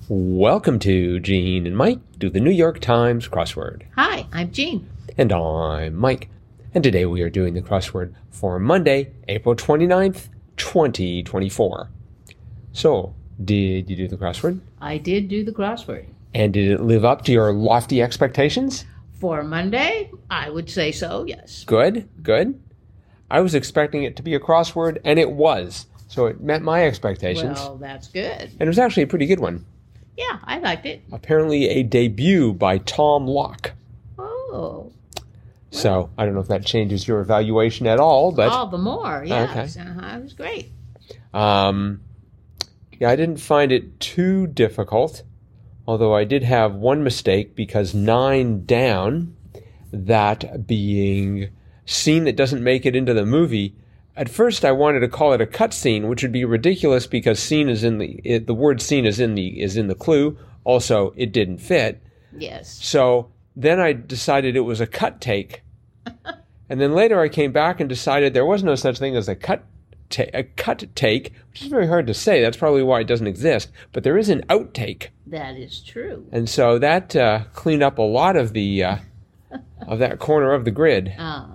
Welcome to Gene and Mike do the New York Times crossword. Hi, I'm Jean. And I'm Mike. And today we are doing the crossword for Monday, April 29th, 2024. So, did you do the crossword? I did do the crossword. And did it live up to your lofty expectations? For Monday, I would say so, yes. Good, good. I was expecting it to be a crossword, and it was. So it met my expectations. Well, that's good. And it was actually a pretty good one. Yeah, I liked it. Apparently a debut by Tom Locke. Oh. So I don't know if that changes your evaluation at all, but All the more, yes. Okay. It was great. Yeah, I didn't find it too difficult, although I did have one mistake because 9 down, that being scene that doesn't make it into the movie. At first, I wanted to call it a cut scene, which would be ridiculous because scene is in the word scene is in the clue. Also, it didn't fit. Yes. So then I decided it was a cut take, and then later I came back and decided there was no such thing as a cut take, which is very hard to say. That's probably why it doesn't exist. But there is an outtake. That is true. And so that cleaned up a lot of the of that corner of the grid.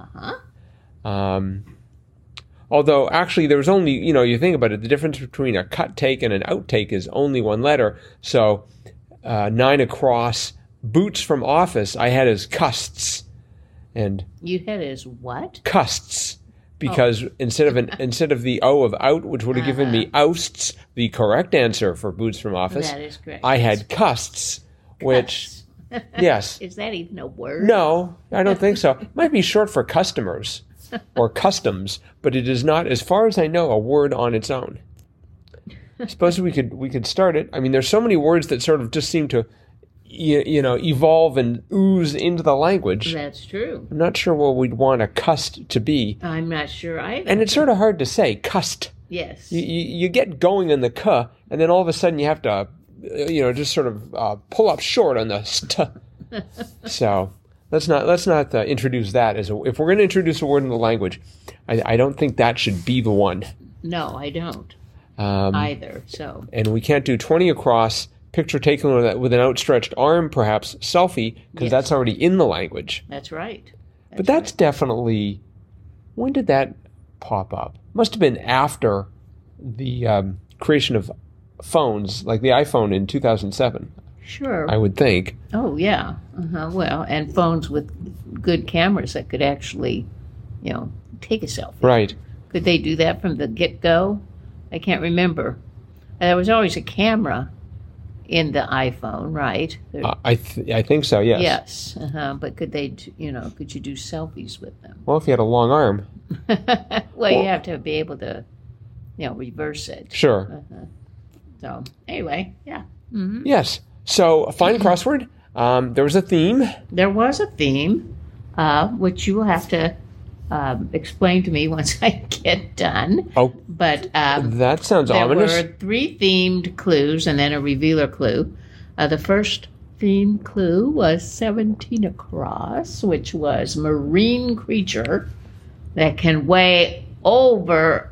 Uh-huh. Although, actually, there was only, you think about it, the difference between a cut take and an outtake is only one letter. So 9 across, boots from office, I had as custs. And You had as what? custs. Because instead of the O of out, which would have given me ousts, the correct answer for boots from office, That is correct. I had custs, which, yes. Is that even a word? No, I don't think so. It might be short for customers or customs, but it is not, as far as I know, a word on its own. I suppose we could start it. I mean, there's so many words that sort of just seem to, evolve and ooze into the language. That's true. I'm not sure what we'd want a cust to be. I'm not sure either. And it's sort of hard to say, cust. Yes. You get going in the k, and then all of a sudden you have to, just sort of pull up short on the st. So let's not introduce that as if we're going to introduce a word in the language. I don't think that should be the one. No, I don't either. So. And we can't do 20 across. Picture taken with an outstretched arm, perhaps selfie, because that's already in the language. That's right. But that's definitely, when did that pop up? Must have been after the creation of phones, like the iPhone in 2007. Sure. I would think. Oh, yeah. Well, and phones with good cameras that could actually, take a selfie. Right. Could they do that from the get-go? I can't remember. There was always a camera in the iPhone, right? I think so, yes. Yes. But could they, could you do selfies with them? Well, if you had a long arm. Well, you have to be able to, reverse it. Sure. So, anyway, yeah. Yes. So, a fine crossword. There was a theme. There was a theme, which you will have to explain to me once I get done. Oh, but that sounds there ominous. There were 3 themed clues and then a revealer clue. The first themed clue was 17 across, which was marine creature that can weigh over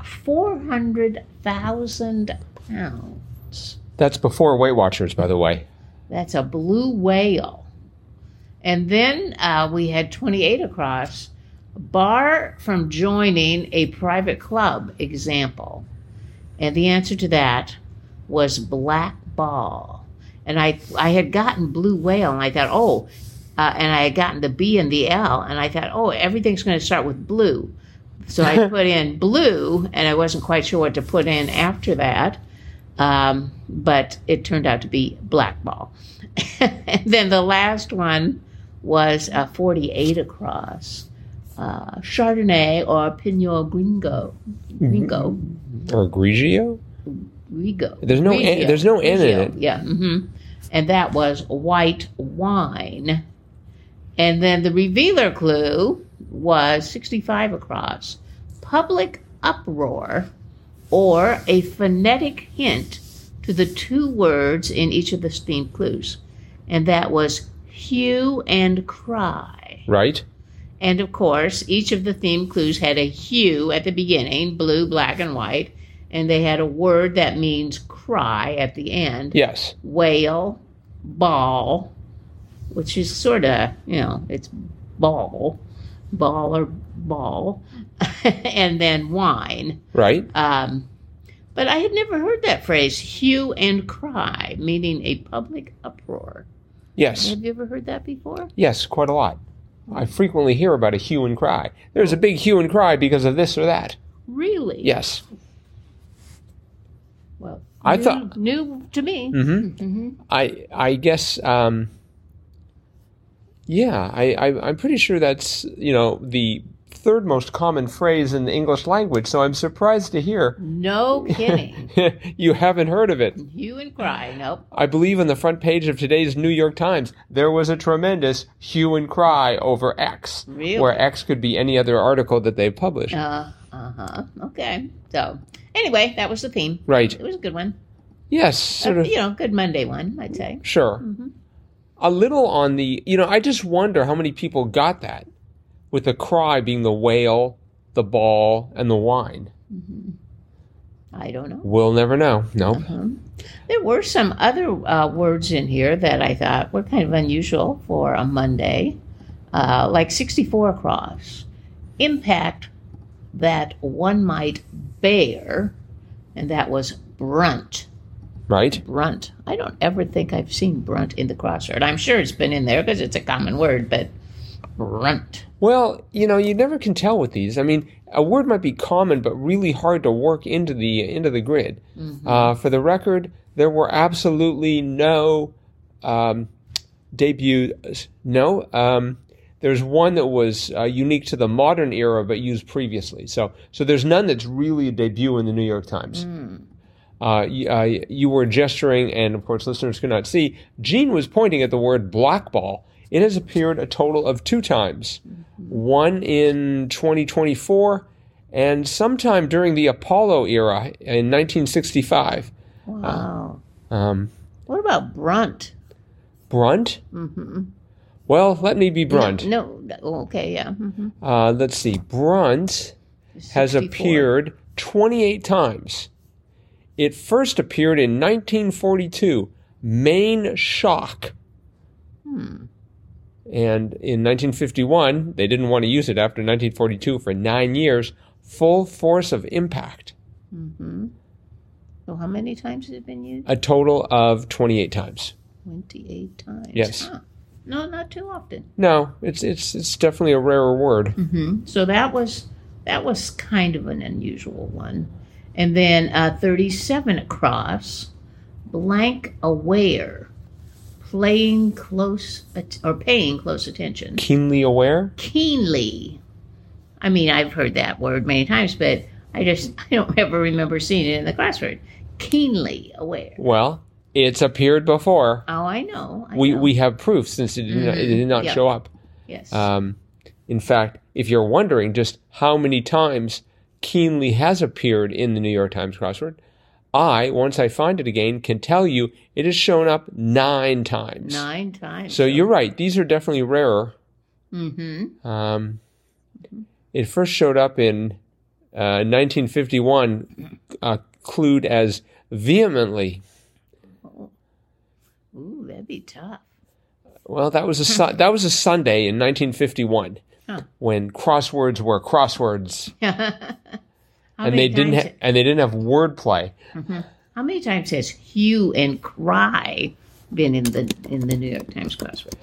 400,000 pounds. That's before Weight Watchers, by the way. That's a blue whale. And then we had 28 across, bar from joining a private club example. And the answer to that was black ball. And I had gotten blue whale, and I thought, and I had gotten the B and the L, and I thought, everything's going to start with blue. So I put in blue, and I wasn't quite sure what to put in after that. But it turned out to be black ball. And then the last one was 48 across. Chardonnay or Pinot Gringo. Or Grigio? Rigo. There's no N in it. Yeah. And that was white wine. And then the revealer clue was 65 across. Public uproar or a phonetic hint to the 2 words in each of the themed clues. And that was hue and cry. Right. And of course, each of the theme clues had a hue at the beginning, blue, black, and white, and they had a word that means cry at the end. Yes. Wail, bawl, which is sort of, it's ball or ball, and then whine. Right. But I had never heard that phrase, hue and cry, meaning a public uproar. Yes. Have you ever heard that before? Yes, quite a lot. I frequently hear about a hue and cry. There's a big hue and cry because of this or that. Really? Yes. Well, I thought new to me. I guess I'm pretty sure that's the third most common phrase in the English language, so I'm surprised to hear No kidding. you haven't heard of it. Hue and cry, nope. I believe on the front page of today's New York Times there was a tremendous hue and cry over X, Really? where X could be any other article that they've published. Okay. So, anyway, that was the theme. Right. It was a good one. Yes, sort of. Good Monday one, I'd say. Sure. A little on the, I just wonder how many people got that, with the cry being the wail, the bawl, and the whine. I don't know. We'll never know. Nope. There were some other words in here that I thought were kind of unusual for a Monday, like 64 across. Impact that one might bear, and that was brunt. Right? Brunt. I don't ever think I've seen brunt in the crossword. I'm sure it's been in there because it's a common word, but brunt. Well, you never can tell with these. I mean, a word might be common, but really hard to work into the grid. For the record, there were absolutely no debuts. No. There's one that was unique to the modern era, but used previously. So there's none that's really a debut in the New York Times. You were gesturing, and of course listeners could not see. Jean was pointing at the word blackball. It has appeared a total of 2 times. One in 2024, and sometime during the Apollo era in 1965. Wow. What about brunt? Brunt? Well, let me be brunt. No. Okay, yeah. Let's see. Brunt has 64. appeared 28 times. It first appeared in 1942, Maine Shock. And in 1951, they didn't want to use it after 1942 for 9 years, Full Force of Impact. So how many times has it been used? A total of 28 times. 28 times. Yes. Huh. No, not too often. No, it's definitely a rarer word. So that was kind of an unusual one. And then 37 across, blank aware, paying close attention. Keenly aware? Keenly. I mean, I've heard that word many times, but I don't ever remember seeing it in the crossword. Keenly aware. Well, it's appeared before. Oh, I know. We have proof since it did not show up. Yes. In fact, if you're wondering just how many times Keenly has appeared in the New York Times crossword, once I find it again, can tell you it has shown up 9 times. 9 times. So you're right. These are definitely rarer. It first showed up in 1951, clued as vehemently. Ooh, that'd be tough. Well, that was a Sunday in 1951 when crosswords were crosswords, and they didn't have wordplay. How many times has hue and cry been in the New York Times crossword?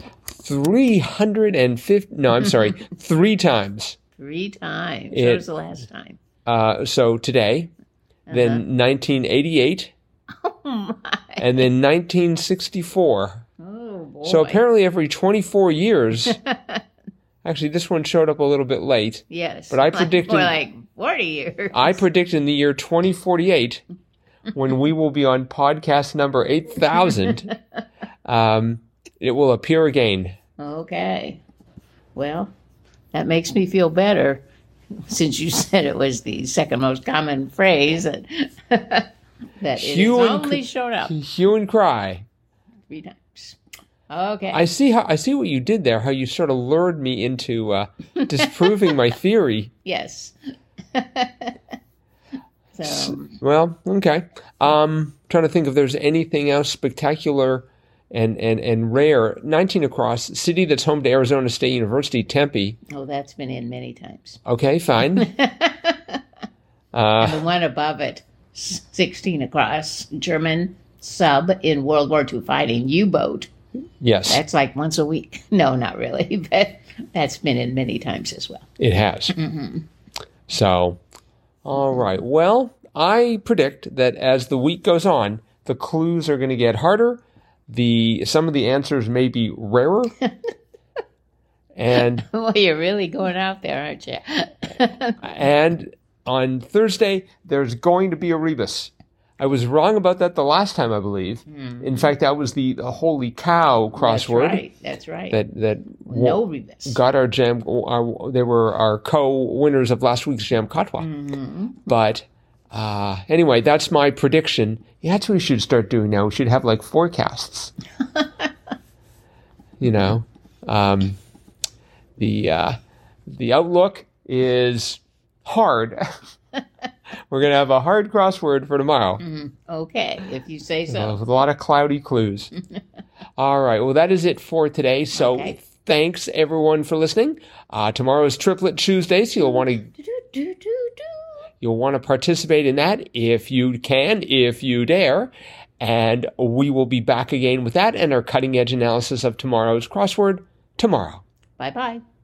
350. No, I'm sorry, 3 times. 3 times. What was the last time? So today, then 1988, and then 1964. Oh boy! So apparently, every 24 years. Actually, this one showed up a little bit late. Yes, but I predicted more like 40 years. I predict in the year 2048, when we will be on podcast number 8,000, it will appear again. Okay. Well, that makes me feel better, since you said it was the second most common phrase that it has only showed up. Hue and cry. 3 times. Okay. I see what you did there. How you sort of lured me into disproving my theory. Yes. So, Well, okay. Trying to think if there's anything else spectacular and rare. 19 across, city that's home to Arizona State University, Tempe. oh, that's been in many times. Okay, fine. And the one above it, 16 across, German sub in World War II fighting, U-boat. Yes, That's like once a week. No, not really, but that's been in many times as well. it has. So, all right. Well, I predict that as the week goes on, the clues are going to get harder. Some of the answers may be rarer. And Well, you're really going out there, aren't you? and on Thursday, there's going to be a rebus. I was wrong about that the last time, I believe. In fact, that was the holy cow crossword. That's right. That No rebus. got our jam. They were our co-winners of last week's Jam Katwa. But anyway, that's my prediction. Yeah, that's what we should start doing now. We should have like forecasts. You know, the outlook is hard. We're going to have a hard crossword for tomorrow. Okay, if you say so. With a lot of cloudy clues. All right. Well, that is it for today. So Okay. thanks, everyone, for listening. Tomorrow is Triplet Tuesday, so you'll want to participate in that if you can, if you dare. And we will be back again with that and our cutting-edge analysis of tomorrow's crossword tomorrow. Bye-bye.